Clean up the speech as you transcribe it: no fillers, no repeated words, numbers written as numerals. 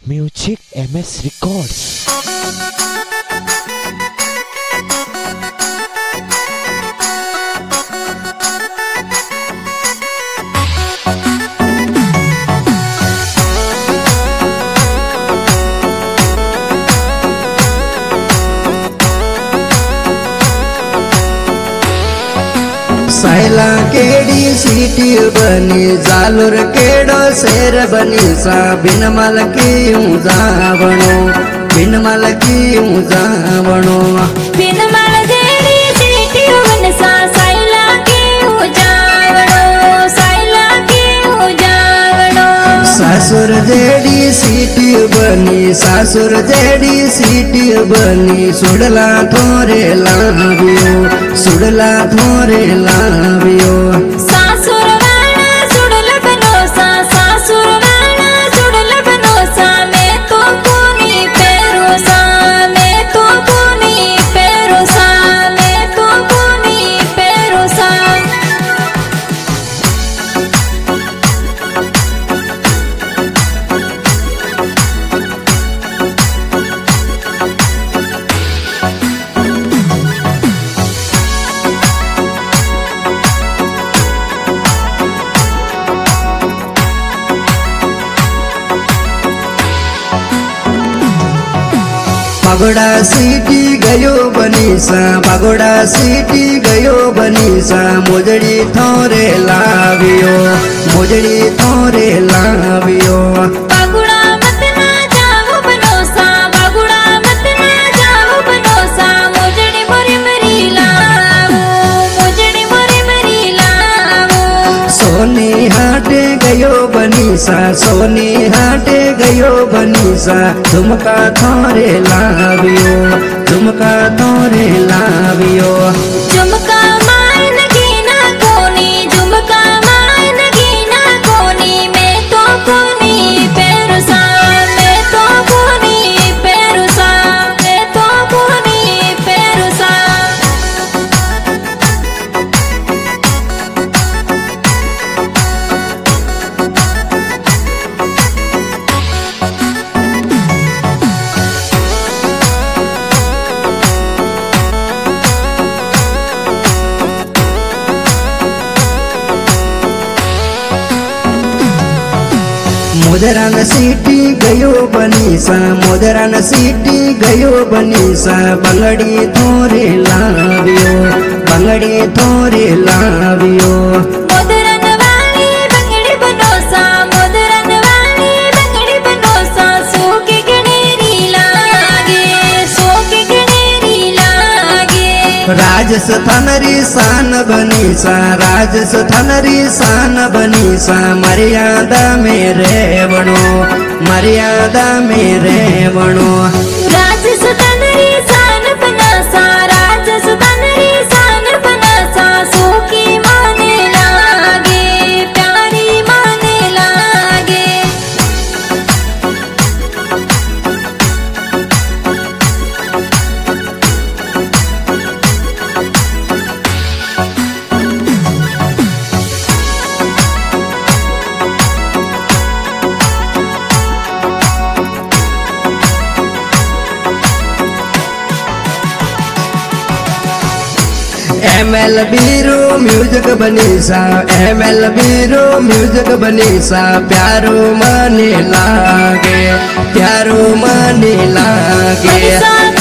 Music MS Records. सायला केडी सीटी बनी जालूर केडो शेर बनी सा बिन मल क्यों जावणो बिन मल क्यों जावणो बिन मल केडी सीटी बनी सा सायला क्यों जावणो सायला क्यों जावणो सासुर जेडी सीटी बनी सासुर जेडी सीटी बनी सुडला थोरे लावियो सुडला थोरे लावियो सासुर वाला सुडल बनोसा सासुर वाला सुडल बनोसा मैं तो कोनी पेरोसा मैं तो कोनी पेरोसा मैं तो कोनी पेरोसा बागोड़ा सीटी गयो बनीसा बागोड़ा सीटी गयो बनीसा मोजड़ी थोरे लावियो मोजड़ी थोरे लावियो बागुड़ा मत ना जाओ बनोसा बागुड़ा मत ना जाओ बनोसा मोजड़ी मोरी मरी लावो मोजड़ी मोरी मरी लावो सोनी हाटे गयो बनीसा सोनी हाटे गयो बनीसा झुमका थोरे लावियो झुमका थोरे लावियो झुमका मान गीना कोनी झुमका मान गीना कोनी मैं तो कोनी पेरुसा मैं तो कोनी पेरुसा मैं तो कोनी पेरुसा मोदरान सीटी गयो बनीसा मोदरान सीटी गयो बनीसा बंगड़ी थोरे लावियो बंगड़ी थोरे लावियो मोदरन वाली बंगड़ी बनोसा मोदरन वाली बंगड़ी बनोसा सोके गणेरी लागे सोके गणेरी लागे राजस थनरी शान बनीसा राजस थनरी शान बनीसा मर्यादा मेरे बनो मर्यादा मेरे बनो राजस तनरी शान बनासा राजस तनरी शान बनासा सोकी माने लागे प्यारी माने लागे ML बीरो म्यूजिक बनीसा ML बीरो म्यूजिक बनीसा प्यारो मने लागे प्यारो मने लागे